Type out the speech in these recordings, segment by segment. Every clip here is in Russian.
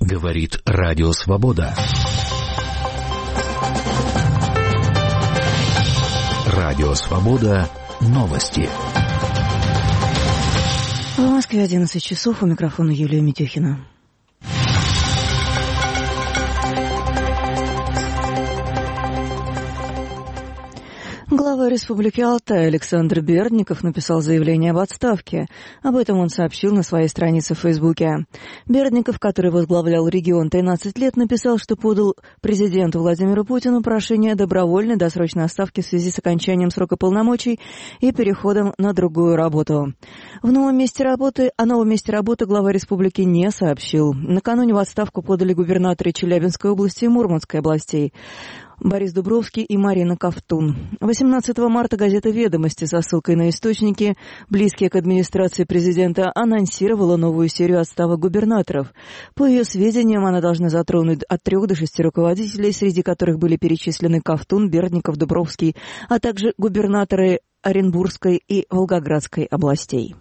Говорит Радио Свобода. Радио Свобода. Новости. В Москве 11 часов. У микрофона Юлия Митюхина. Глава Республики Алтай Александр Бердников написал заявление об отставке. Об этом он сообщил на своей странице в Фейсбуке. Бердников, который возглавлял регион 13 лет, написал, что подал президенту Владимиру Путину прошение о добровольной досрочной отставке в связи с окончанием срока полномочий и переходом на другую работу. О новом месте работы глава республики не сообщил. Накануне в отставку подали губернаторы Челябинской области и Мурманской областей Борис Дубровский и Марина Ковтун. 18 марта газета «Ведомости» со ссылкой на источники, близкие к администрации президента, анонсировала новую серию отставок губернаторов. По ее сведениям, она должна затронуть от 3 до 6 руководителей, среди которых были перечислены Ковтун, Бердников, Дубровский, а также губернаторы Оренбургской и Волгоградской областей.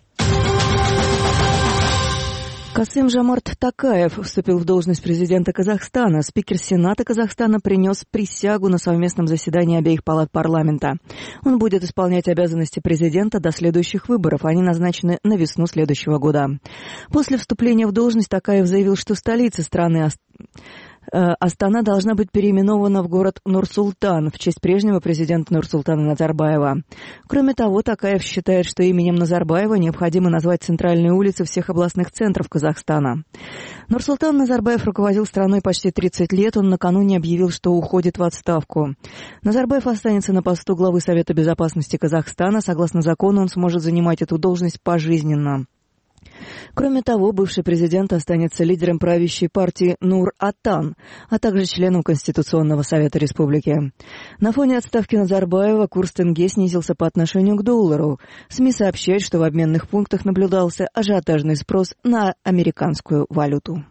Касым-Жомарт Токаев вступил в должность президента Казахстана. Спикер Сената Казахстана принес присягу на совместном заседании обеих палат парламента. Он будет исполнять обязанности президента до следующих выборов. Они назначены на весну следующего года. После вступления в должность Токаев заявил, что столица страны Астана должна быть переименована в город Нур-Султан в честь прежнего президента Нурсултана Назарбаева. Кроме того, Токаев считает, что именем Назарбаева необходимо назвать центральные улицы всех областных центров Казахстана. Нурсултан Назарбаев руководил страной почти 30 лет. Он накануне объявил, что уходит в отставку. Назарбаев останется на посту главы Совета безопасности Казахстана. Согласно закону, он сможет занимать эту должность пожизненно. Кроме того, бывший президент останется лидером правящей партии Нур-Отан, а также членом Конституционного совета республики. На фоне отставки Назарбаева курс тенге снизился по отношению к доллару. СМИ сообщают, что в обменных пунктах наблюдался ажиотажный спрос на американскую валюту.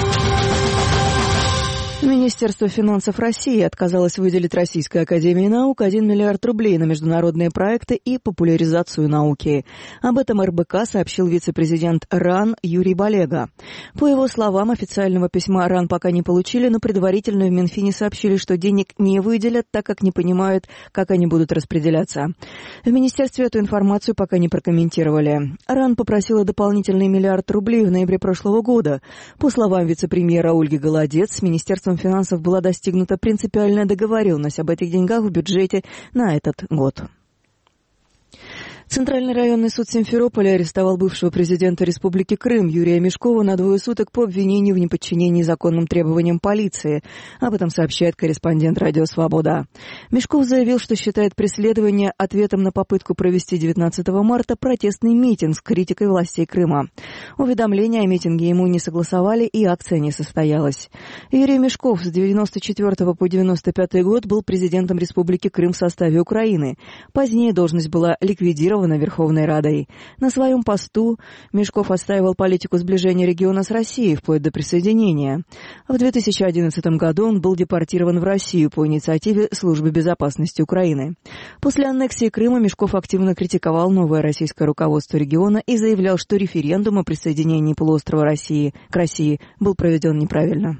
Министерство финансов России отказалось выделить Российской академии наук 1 миллиард рублей на международные проекты и популяризацию науки. Об этом РБК сообщил вице-президент РАН Юрий Балега. По его словам, официального письма РАН пока не получили, но предварительно в Минфине сообщили, что денег не выделят, так как не понимают, как они будут распределяться. В министерстве эту информацию пока не прокомментировали. РАН попросила дополнительный 1 миллиард рублей в ноябре прошлого года. По словам вице-премьера Ольги Голодец, с Министерством финансов была достигнута принципиальная договоренность об этих деньгах в бюджете на этот год. Центральный районный суд Симферополя арестовал бывшего президента Республики Крым Юрия Мешкова на 2 суток по обвинению в неподчинении законным требованиям полиции. Об этом сообщает корреспондент «Радио Свобода». Мешков заявил, что считает преследование ответом на попытку провести 19 марта протестный митинг с критикой властей Крыма. Уведомления о митинге ему не согласовали, и акция не состоялась. Юрий Мешков с 1994 по 1995 год был президентом Республики Крым в составе Украины. Позднее должность была ликвидирована Верховной Радой. На своем посту Мешков отстаивал политику сближения региона с Россией вплоть до присоединения. В 2011 году он был депортирован в Россию по инициативе Службы безопасности Украины. После аннексии Крыма Мешков активно критиковал новое российское руководство региона и заявлял, что референдум о присоединении полуострова к России был проведен неправильно.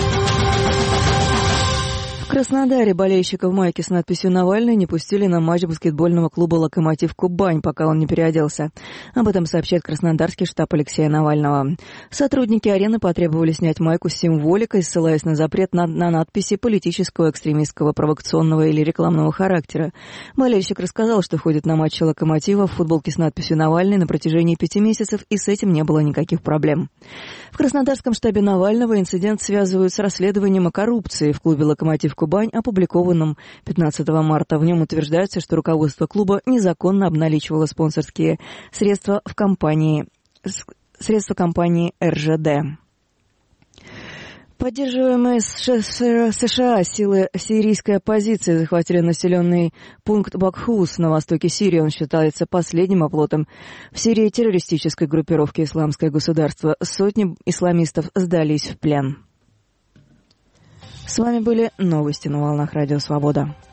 В Краснодаре болельщиков майки с надписью «Навальный» не пустили на матч баскетбольного клуба «Локомотив Кубань», пока он не переоделся. Об этом сообщает краснодарский штаб Алексея Навального. Сотрудники арены потребовали снять майку с символикой, ссылаясь на запрет на надписи политического, экстремистского, провокационного или рекламного характера. Болельщик рассказал, что ходит на матчи «Локомотива» в футболке с надписью «Навальный» на протяжении 5 месяцев, и с этим не было никаких проблем. В краснодарском штабе Навального инцидент связывают с расследованием о коррупции в клубе «Локомотив Кубань», опубликованном 15 марта. В нем утверждается, что руководство клуба незаконно обналичивало спонсорские средства компании РЖД. Поддерживаемые США силы сирийской оппозиции захватили населенный пункт Бакхус на востоке Сирии. Он считается последним оплотом в Сирии террористической группировки «Исламское государство». Сотни исламистов сдались в плен. С вами были новости на волнах Радио Свобода.